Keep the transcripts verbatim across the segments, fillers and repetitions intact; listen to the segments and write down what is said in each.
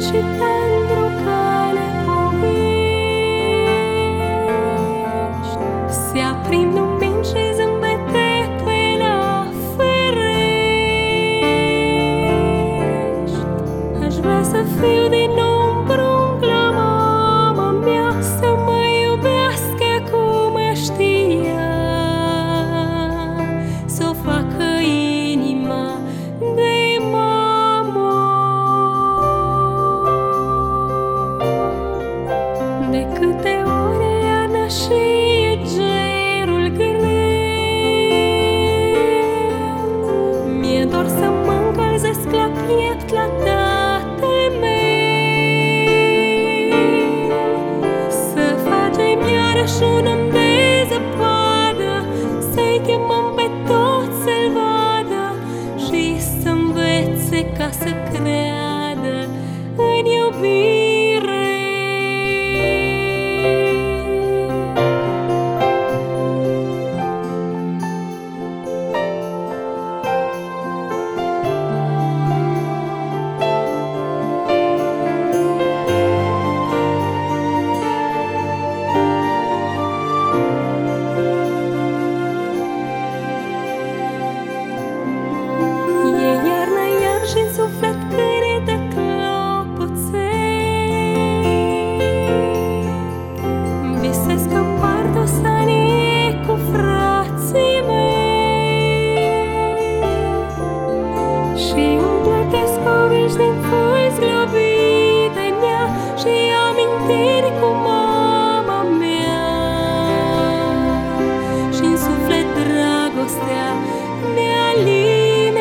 și tandru ca ne povești. Se aprind lumini și zâmbete pe la ferești. Aș vrea să fiu din nou un prunc la mama mea, să mă iubească cum știa, să o facă inima de mamă. De câte ore iarna și gerul greu, mi-e dor să mă încălzesc la piept la tatăl meu, să facem iarăși un om de zăpadă, să-i chemăm pe toți să-l vadă și să învețe ca să creadă în iubire. Și-n suflet cântă clopoței, visez că împart o sanie cu frații mei și îmi plătesc povești din foi zglobite nea și amintiri cu mama mea, și-n suflet dragostea ne-alinecă.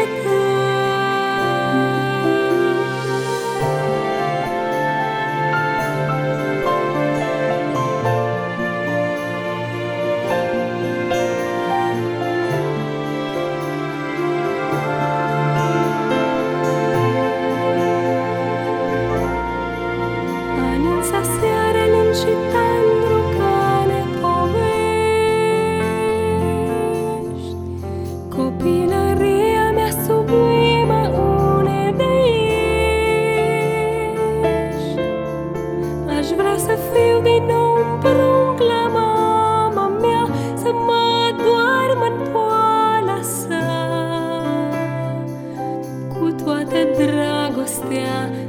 Și tandru ca ne povești, copilăria mea sublimă unde ești. Aș vrea să fiu din nou un prunc la mama mea, să mă doarmă în poala sa cu toată dragostea